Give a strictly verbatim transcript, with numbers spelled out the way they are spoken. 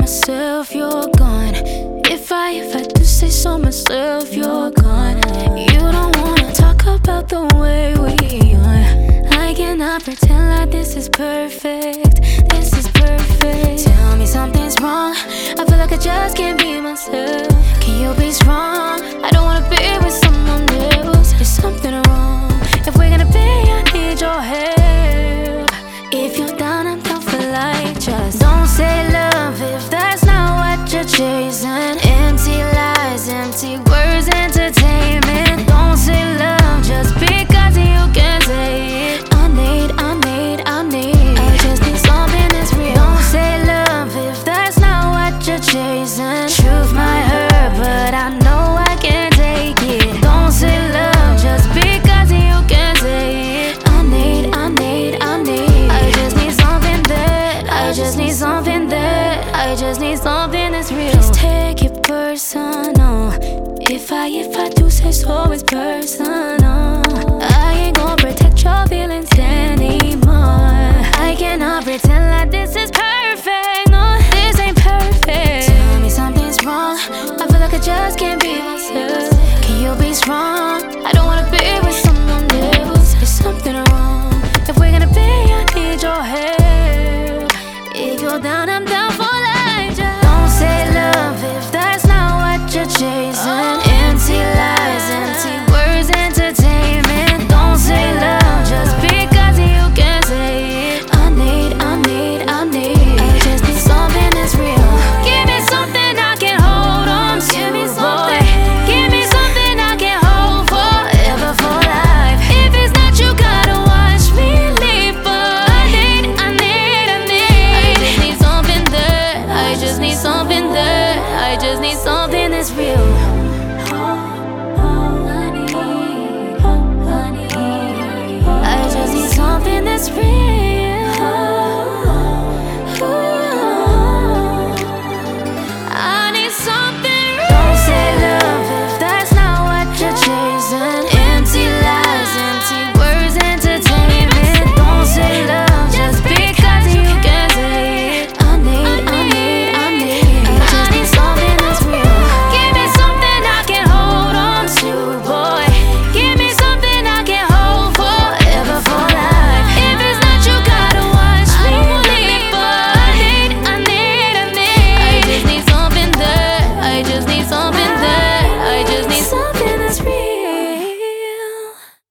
myself, you're gone. If I, if I do say so myself, you're gone. You don't wanna talk about the way we are. I cannot pretend like this is perfect. This is perfect. Tell me something's wrong. I feel like I just can't be myself. Can you be strong? I don't wanna be with someone else. There's something wrong. If we're gonna be, I need your help. If you're down, I'm down for life. Just don't say love if that's not what you're chasing. Empty lies, empty words, entertainment. Don't say love just because you can say it. I need, I need, I need. I just need something that's real. Don't say love if that's not what you're chasing. Truth might hurt, but I know I can take it. Don't say love just because you can say it. I need, I need, I need. I just need something that. I just need something that. I just need something that's real. Just take it personal. If I, if I do say so, it's personal.